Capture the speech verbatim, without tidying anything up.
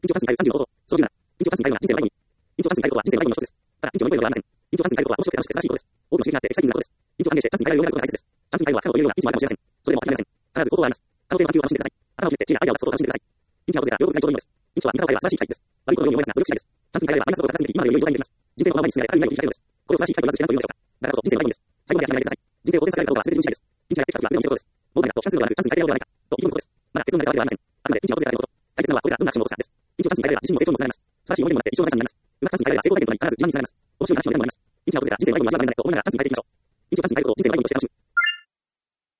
緊張感染対応さんじゅうの方法。そのじゅうなな。緊張感染対応は人生の迷子に。緊張感染対応は人生の迷子の一つです。ただ、緊張の迷子ではありません。緊張感染対応は面白くて楽しくて正しいことです。多くの刺激があってエキサイティングなことです。緊張感染して感染対応になることが大切です。感染対応は不可能というような緊張はあるかもしれません。それでも諦めません。必ず方法はあります。可能性の探求を楽しんでください。頭をひねって知恵やアイデアを出すことを楽しんでください。緊張が訪れた両国がちょうどいいのです。緊張は味方を変えれば素晴らしい機会です。悪いことのように思いますが、努力しないです。チャンスに変えればマイナスのことが達成でき、今のより良い状態にできます。人生のこの前に進められたる未来を切り開けるのです。これを素晴らしい機会とまず知らんというのでしょうか。だからこそ人生の迷子です。最後まで諦めないでください。人生を肯定されるかどうかは全て自分次第です。ピンチがやってきた時は腕を見せることです。もう何かとチャンスではなくチャンスに変えれるのではないかと意気込むことです。まだ結論まで変わってはありません。あくまでピンチが訪れたということ。大切なのはこれからどんなアクションを起こすかです。緊張チャンスに変えれば自信も成功にもつながります。素晴らしい思い出にもなって一生の財産になります。うまくチャンスに変えれば成功体験となり必ず自慢につながります。面白い話の例でもあります。ピンチが訪れた人生の迷子にまずはならないと思いながらチャンスに変えていきましょう。緊張チャンスに変えることを人生の迷子として楽しむ。